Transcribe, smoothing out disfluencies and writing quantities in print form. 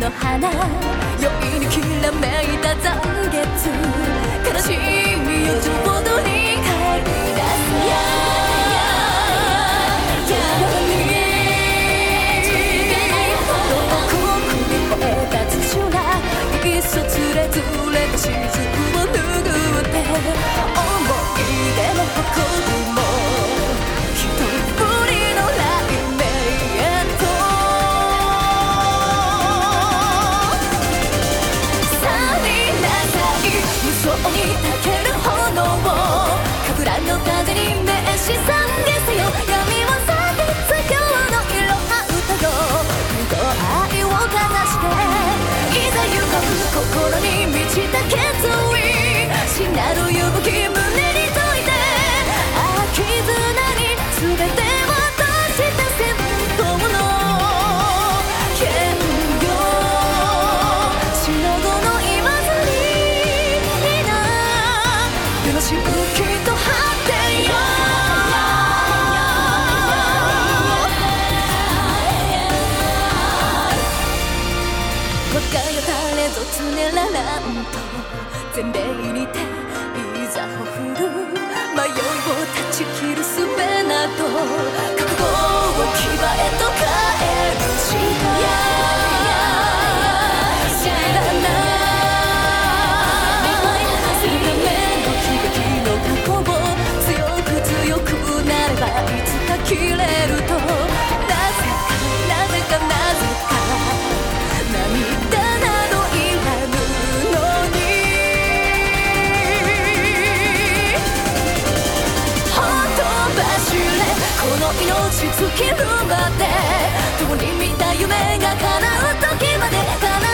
の花酔いにきらめいた残月悲しみをちょうどに帰り出すそつれずれた雫を拭って思い出の誇りも一人ぶりの雷鳴へと去りなさい無双にたける炎神楽の風に名刺さんげせよ闇は去って今日の色は歌よ二度愛をかざしていざ行こう心に満ちた決意死なる勇気胸に解いて絆に全て渡した戦闘の剣よ死の後の言わずにな世のしぶきと果てよ我がよ誰ぞつねららんと全米にていざほふる迷いを断ち切る術など覚悟を牙へと変えるし知らないするための悲劇の過去を強くなればいつか切れるとなぜか涙などいらぬのにほとばしれこの命尽きるまで共に見た夢が叶う時まで